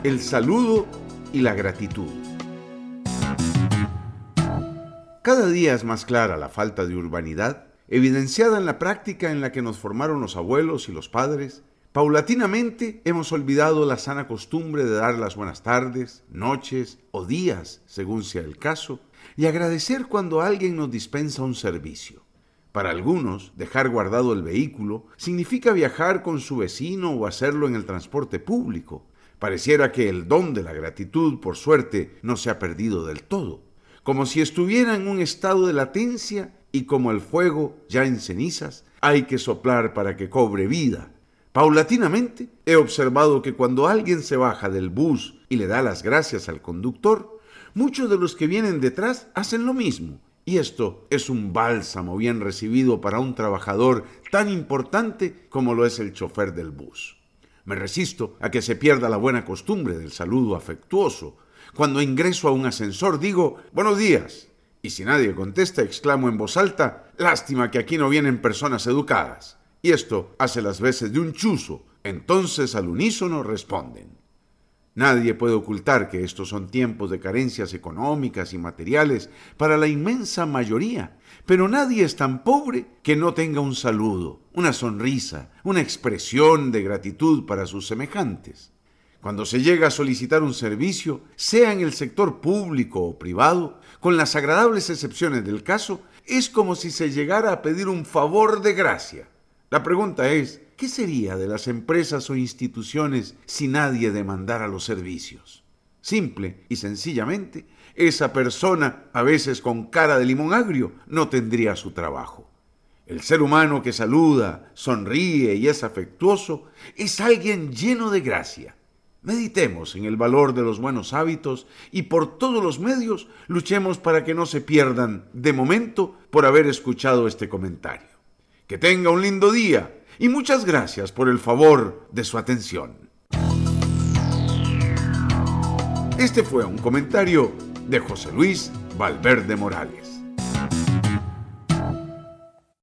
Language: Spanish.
el saludo y la gratitud. Cada día es más clara la falta de urbanidad, evidenciada en la práctica en la que nos formaron los abuelos y los padres. Paulatinamente hemos olvidado la sana costumbre de dar las buenas tardes, noches o días, según sea el caso, y agradecer cuando alguien nos dispensa un servicio. Para algunos, dejar guardado el vehículo significa viajar con su vecino o hacerlo en el transporte público. Pareciera que el don de la gratitud, por suerte, no se ha perdido del todo, como si estuviera en un estado de latencia y como el fuego, ya en cenizas, hay que soplar para que cobre vida. Paulatinamente, he observado que cuando alguien se baja del bus y le da las gracias al conductor, muchos de los que vienen detrás hacen lo mismo. Y esto es un bálsamo bien recibido para un trabajador tan importante como lo es el chofer del bus. Me resisto a que se pierda la buena costumbre del saludo afectuoso. Cuando ingreso a un ascensor digo, «Buenos días», y si nadie contesta, exclamo en voz alta, «Lástima que aquí no vienen personas educadas». Y esto hace las veces de un chuzo. Entonces al unísono responden. Nadie puede ocultar que estos son tiempos de carencias económicas y materiales para la inmensa mayoría, pero nadie es tan pobre que no tenga un saludo, una sonrisa, una expresión de gratitud para sus semejantes. Cuando se llega a solicitar un servicio, sea en el sector público o privado, con las agradables excepciones del caso, es como si se llegara a pedir un favor de gracia. La pregunta es, ¿qué sería de las empresas o instituciones si nadie demandara los servicios? Simple y sencillamente, esa persona, a veces con cara de limón agrio, no tendría su trabajo. El ser humano que saluda, sonríe y es afectuoso es alguien lleno de gracia. Meditemos en el valor de los buenos hábitos y por todos los medios luchemos para que no se pierdan, de momento, por haber escuchado este comentario. Que tenga un lindo día y muchas gracias por el favor de su atención. Este fue un comentario de José Luis Valverde Morales.